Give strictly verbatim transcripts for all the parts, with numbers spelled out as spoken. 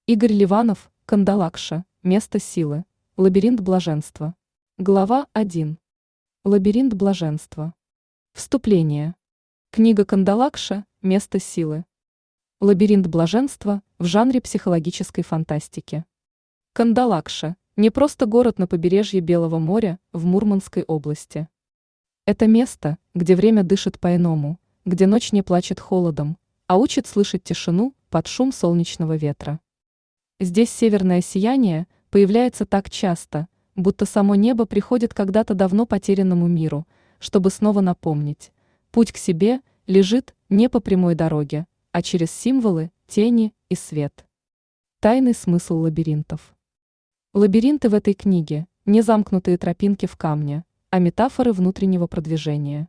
Игорь Ливанов, Кандалакша, место силы, лабиринт блаженства. Глава один. Лабиринт блаженства. Вступление. Книга Кандалакша, место силы. Лабиринт блаженства в жанре психологической фантастики. Кандалакша – не просто город на побережье Белого моря в Мурманской области. Это место, где время дышит по-иному, где ночь не плачет холодом, а учит слышать тишину под шум солнечного ветра. Здесь северное сияние появляется так часто, будто само небо приходит когда-то давно потерянному миру, чтобы снова напомнить: путь к себе лежит не по прямой дороге, а через символы, тени и свет. Тайный смысл лабиринтов. Лабиринты в этой книге – не замкнутые тропинки в камне, а метафоры внутреннего продвижения.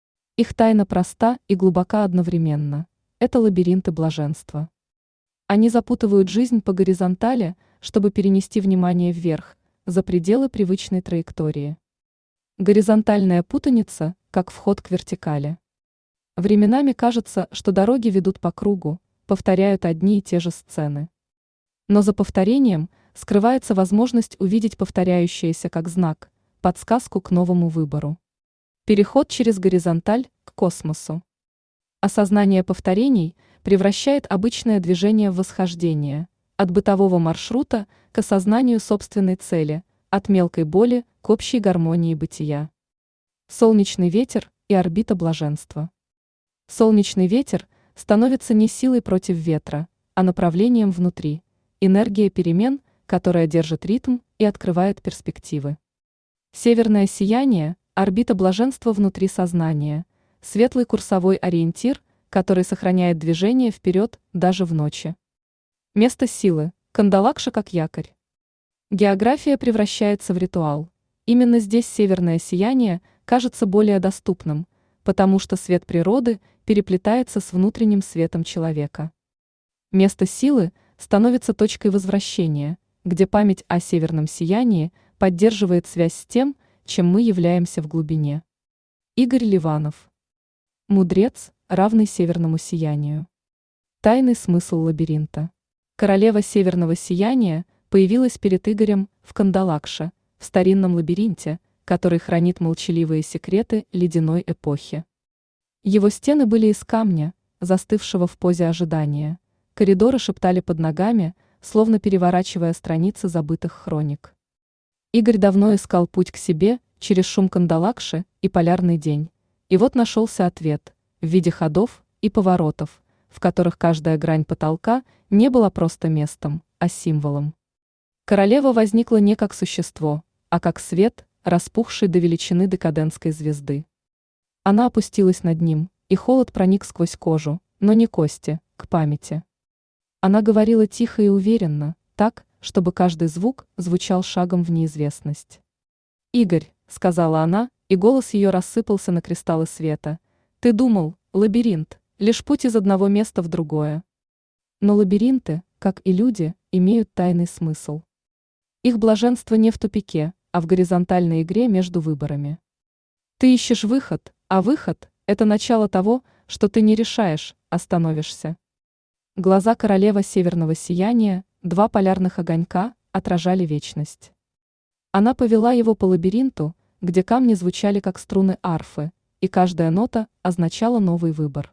Их тайна проста и глубока одновременно – это лабиринты блаженства. Они запутывают жизнь по горизонтали, чтобы перенести внимание вверх, за пределы привычной траектории. Горизонтальная путаница, как вход к вертикали. Временами кажется, что дороги ведут по кругу, повторяют одни и те же сцены. Но за повторением скрывается возможность увидеть повторяющееся как знак, подсказку к новому выбору. Переход через горизонталь к космосу. Осознание повторений превращает обычное движение в восхождение, от бытового маршрута к осознанию собственной цели, от мелкой боли к общей гармонии бытия. Солнечный ветер и орбита блаженства. Солнечный ветер становится не силой против ветра, а направлением внутри, энергия перемен, которая держит ритм и открывает перспективы. Северное сияние – орбита блаженства внутри сознания, светлый курсовой ориентир, который сохраняет движение вперед даже в ночи. Место силы – Кандалакша как якорь. География превращается в ритуал. Именно здесь северное сияние кажется более доступным, потому что свет природы переплетается с внутренним светом человека. Место силы становится точкой возвращения, где память о северном сиянии поддерживает связь с тем, чем мы являемся в глубине. Игорь Ливанов. Мудрец, равный северному сиянию. Тайный смысл лабиринта. Королева северного сияния появилась перед Игорем в Кандалакше, в старинном лабиринте, который хранит молчаливые секреты ледяной эпохи. Его стены были из камня, застывшего в позе ожидания. Коридоры шептали под ногами, словно переворачивая страницы забытых хроник. Игорь давно искал путь к себе через шум Кандалакши и полярный день. И вот нашелся ответ в виде ходов и поворотов, в которых каждая грань потолка не была просто местом, а символом. Королева возникла не как существо, а как свет, распухший до величины декадентской звезды. Она опустилась над ним, и холод проник сквозь кожу, но не кости, к памяти. Она говорила тихо и уверенно, так, чтобы каждый звук звучал шагом в неизвестность. «Игорь», — сказала она, и голос ее рассыпался на кристаллы света, — «ты думал, лабиринт, лишь путь из одного места в другое». Но лабиринты, как и люди, имеют тайный смысл. Их блаженство не в тупике, а в горизонтальной игре между выборами. Ты ищешь выход, а выход – это начало того, что ты не решаешь, а становишься. Глаза королевы северного сияния, два полярных огонька, отражали вечность. Она повела его по лабиринту, где камни звучали как струны арфы, и каждая нота означала новый выбор.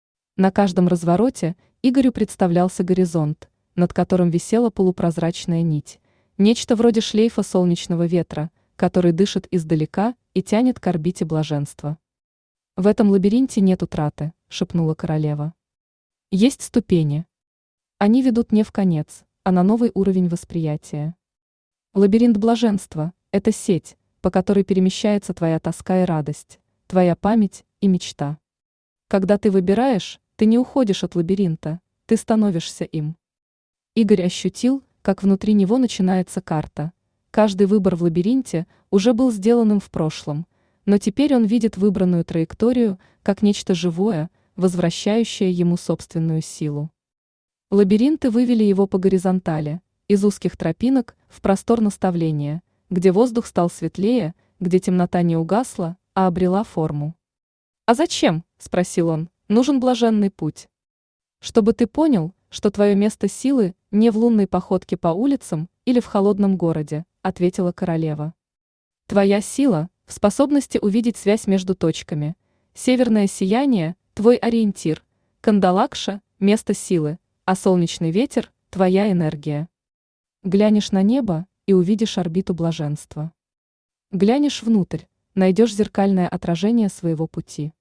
На каждом развороте Игорю представлялся горизонт, над которым висела полупрозрачная нить, нечто вроде шлейфа солнечного ветра, который дышит издалека и тянет к орбите блаженства. «В этом лабиринте нет утраты», — шепнула королева. «Есть ступени. Они ведут не в конец, а на новый уровень восприятия. Лабиринт блаженства — это сеть, по которой перемещается твоя тоска и радость, твоя память и мечта. Когда ты выбираешь, ты не уходишь от лабиринта, ты становишься им». Игорь ощутил, как внутри него начинается карта. Каждый выбор в лабиринте уже был сделанным в прошлом, но теперь он видит выбранную траекторию как нечто живое, возвращающее ему собственную силу. Лабиринты вывели его по горизонтали, из узких тропинок в простор наставления, где воздух стал светлее, где темнота не угасла, а обрела форму. «А зачем?» – спросил он. «Нужен блаженный путь. Чтобы ты понял, что твое место силы Не в лунной походке по улицам или в холодном городе, ответила королева. Твоя сила в способности увидеть связь между точками. Северное сияние – твой ориентир, Кандалакша – место силы, а солнечный ветер – твоя энергия. Глянешь на небо и увидишь орбиту блаженства. Глянешь внутрь, найдешь зеркальное отражение своего пути.